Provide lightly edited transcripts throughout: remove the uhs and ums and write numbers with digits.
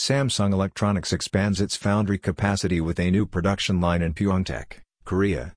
Samsung Electronics expands its foundry capacity with a new production line in Pyeongtaek, Korea.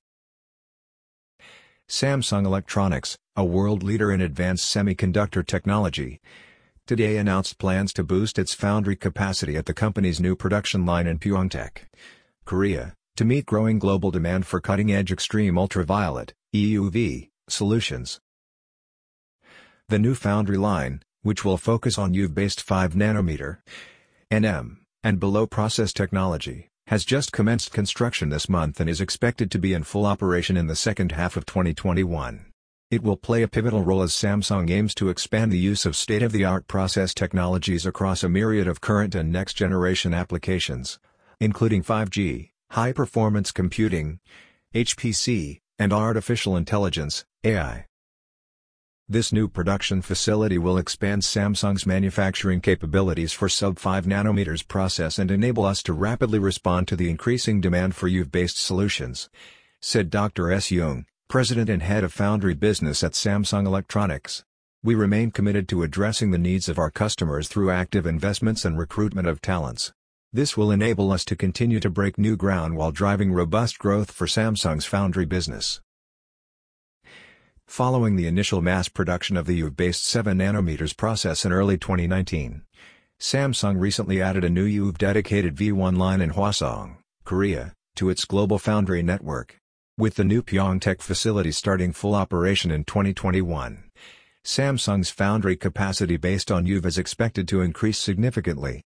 Samsung Electronics, a world leader in advanced semiconductor technology, today announced plans to boost its foundry capacity at the company's new production line in Pyeongtaek, Korea, to meet growing global demand for cutting-edge extreme ultraviolet (EUV) solutions. The new foundry line, which will focus on EUV-based 5nm (nm) and below process technology, has just commenced construction this month and is expected to be in full operation in the second half of 2021. It will play a pivotal role as Samsung aims to expand the use of state-of-the-art process technologies across a myriad of current and next-generation applications, including 5G, high-performance computing, HPC, and artificial intelligence, AI. This new production facility will expand Samsung's manufacturing capabilities for sub-5 nanometers process and enable us to rapidly respond to the increasing demand for EUV-based solutions, said Dr. S. Young, President and Head of Foundry Business at Samsung Electronics. We remain committed to addressing the needs of our customers through active investments and recruitment of talents. This will enable us to continue to break new ground while driving robust growth for Samsung's foundry business. Following the initial mass production of the EUV-based 7nm process in early 2019, Samsung recently added a new EUV-dedicated V1 line in Hwasong, Korea, to its global foundry network. With the new Pyeongtaek facility starting full operation in 2021, Samsung's foundry capacity based on EUV is expected to increase significantly.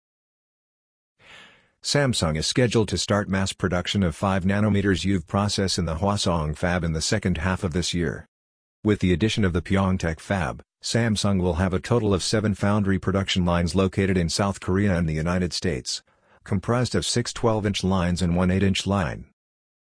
Samsung is scheduled to start mass production of 5nm EUV process in the Hwasong fab in the second half of this year. With the addition of the Pyeongtaek fab, Samsung will have a total of 7 foundry production lines located in South Korea and the United States, comprised of 6 12-inch lines and 1 8-inch line.